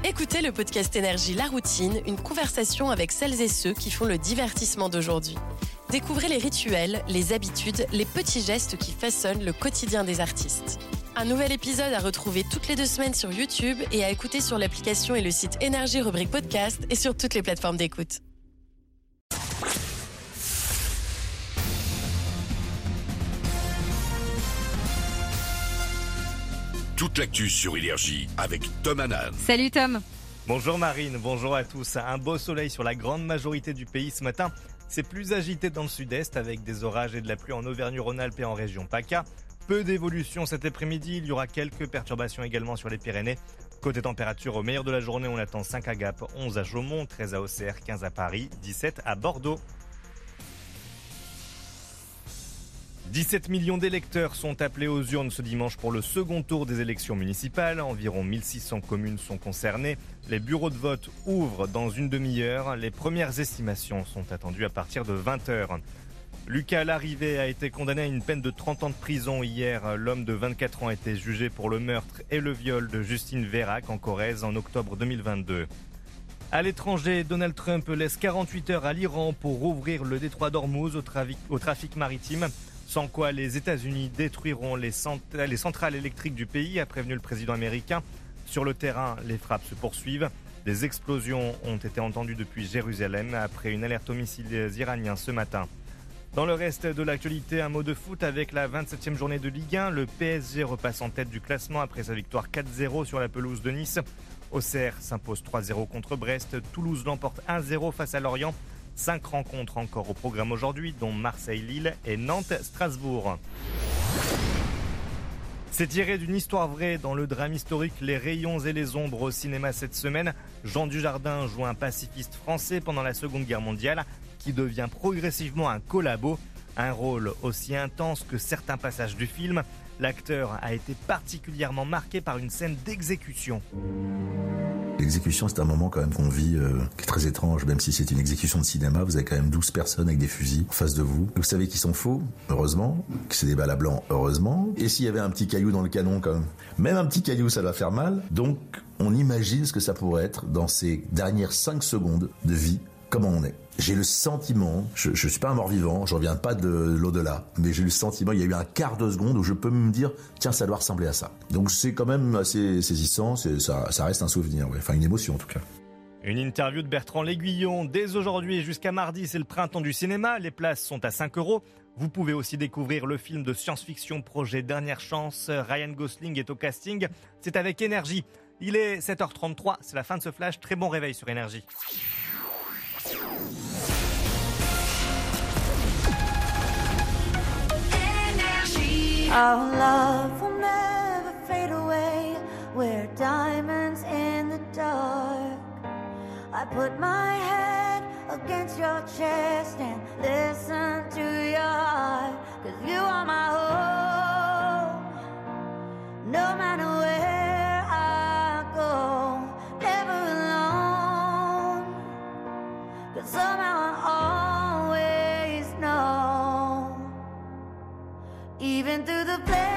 Écoutez le podcast Énergie La Routine, une conversation avec celles et ceux qui font le divertissement d'aujourd'hui. Découvrez les rituels, les habitudes, les petits gestes qui façonnent le quotidien des artistes. Un nouvel épisode à retrouver toutes les 2 semaines sur YouTube et à écouter sur l'application et le site Énergie rubrique podcast et sur toutes les plateformes d'écoute. Toute l'actu sur Énergie avec Tom Hanan. Salut Tom. Bonjour Marine, bonjour à tous. Un beau soleil sur la grande majorité du pays ce matin. C'est plus agité dans le sud-est avec des orages et de la pluie en Auvergne-Rhône-Alpes et en région PACA. Peu d'évolution cet après-midi, il y aura quelques perturbations également sur les Pyrénées. Côté température, au meilleur de la journée, on attend 5 à Gap, 11 à Chaumont, 13 à Auxerre, 15 à Paris, 17 à Bordeaux. 17 millions d'électeurs sont appelés aux urnes ce dimanche pour le second tour des élections municipales. Environ 1600 communes sont concernées. Les bureaux de vote ouvrent dans une demi-heure. Les premières estimations sont attendues à partir de 20h. Lucas Larrivé a été condamné à une peine de 30 ans de prison hier. L'homme de 24 ans a été jugé pour le meurtre et le viol de Justine Vérac en Corrèze en octobre 2022. À l'étranger, Donald Trump laisse 48 heures à l'Iran pour rouvrir le détroit d'Ormuz au trafic maritime. Sans quoi les États-Unis détruiront les centrales électriques du pays, a prévenu le président américain. Sur le terrain, les frappes se poursuivent. Des explosions ont été entendues depuis Jérusalem après une alerte aux missiles iraniens ce matin. Dans le reste de l'actualité, un mot de foot avec la 27e journée de Ligue 1. Le PSG repasse en tête du classement après sa victoire 4-0 sur la pelouse de Nice. Auxerre s'impose 3-0 contre Brest. Toulouse l'emporte 1-0 face à Lorient. 5 rencontres encore au programme aujourd'hui, dont Marseille-Lille et Nantes-Strasbourg. C'est tiré d'une histoire vraie dans le drame historique Les Rayons et les Ombres au cinéma cette semaine. Jean Dujardin joue un pacifiste français pendant la Seconde Guerre mondiale qui devient progressivement un collabo. Un rôle aussi intense que certains passages du film. L'acteur a été particulièrement marqué par une scène d'exécution. L'exécution, c'est un moment quand même qu'on vit qui est très étrange. Même si c'est une exécution de cinéma, vous avez quand même 12 personnes avec des fusils en face de vous. Vous savez qu'ils sont faux, heureusement, que c'est des balles à blanc, heureusement. Et s'il y avait un petit caillou dans le canon quand même un petit caillou, ça va faire mal. Donc, on imagine ce que ça pourrait être dans ces dernières 5 secondes de vie, comment on est. J'ai le sentiment, je suis pas un mort-vivant, je reviens pas de l'au-delà, mais j'ai le sentiment, il y a eu un quart de seconde où je peux me dire, tiens, ça doit ressembler à ça. Donc c'est quand même assez saisissant, ça reste un souvenir, ouais. Enfin une émotion en tout cas. Une interview de Bertrand L'Aiguillon. Dès aujourd'hui jusqu'à mardi, c'est le printemps du cinéma. Les places sont à 5 €. Vous pouvez aussi découvrir le film de science-fiction Projet Dernière Chance. Ryan Gosling est au casting. C'est avec Énergie. Il est 7h33, c'est la fin de ce flash. Très bon réveil sur Énergie. Our love will never fade away. We're diamonds in the dark. I put my head against your chest and listen to your heart. 'Cause you are my home. No matter where I go, never alone. 'Cause somehow I always know. Even through the pain